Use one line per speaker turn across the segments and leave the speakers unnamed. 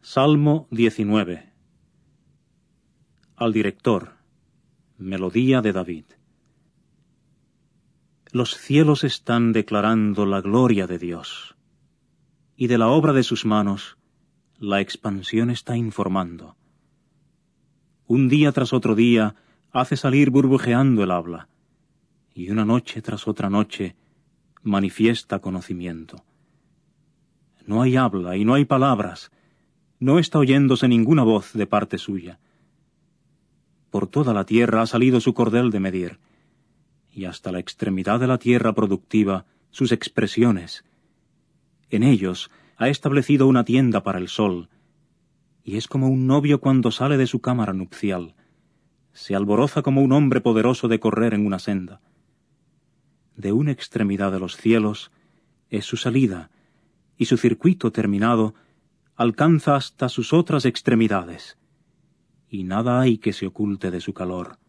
Salmo 19. Al director. Melodía de David. Los cielos están declarando la gloria de Dios, y de la obra de sus manos la expansión está informando. Un día tras otro día hace salir burbujeando el habla, y una noche tras otra noche manifiesta conocimiento. No hay habla y no hay palabras, no está oyéndose ninguna voz de parte suya. Por toda la tierra ha salido su cordel de medir, y hasta la extremidad de la tierra productiva sus expresiones. En ellos ha establecido una tienda para el sol, y es como un novio cuando sale de su cámara nupcial. Se alboroza como un hombre poderoso de correr en una senda. De una extremidad de los cielos es su salida, y su circuito terminado alcanza hasta sus otras extremidades, y nada hay que se oculte de su calor.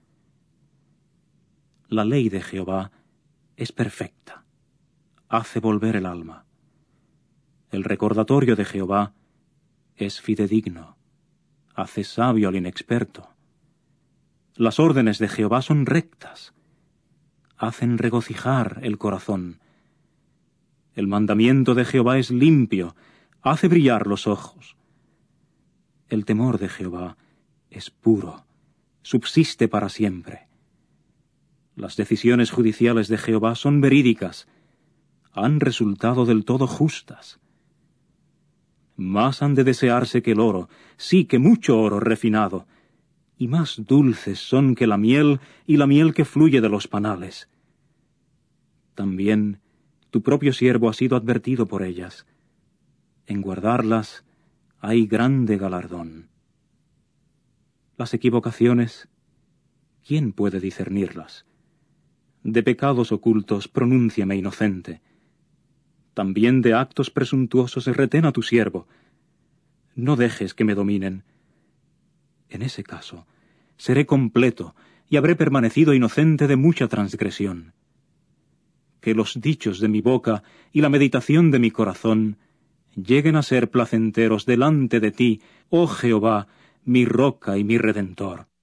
La ley de Jehová es perfecta, hace volver el alma. El recordatorio de Jehová es fidedigno, hace sabio al inexperto. Las órdenes de Jehová son rectas, hacen regocijar el corazón. El mandamiento de Jehová es limpio, hace brillar los ojos. El temor de Jehová es puro, subsiste para siempre. Las decisiones judiciales de Jehová son verídicas, han resultado del todo justas. Más han de desearse que el oro, sí que mucho oro refinado, y más dulces son que la miel y la miel que fluye de los panales. También tu propio siervo ha sido advertido por ellas. En guardarlas hay grande galardón. Las equivocaciones, ¿quién puede discernirlas? De pecados ocultos pronúnciame inocente. También de actos presuntuosos retén a tu siervo. No dejes que me dominen. En ese caso, seré completo y habré permanecido inocente de mucha transgresión. Que los dichos de mi boca y la meditación de mi corazón lleguen a ser placenteros delante de ti, oh Jehová, mi roca y mi redentor.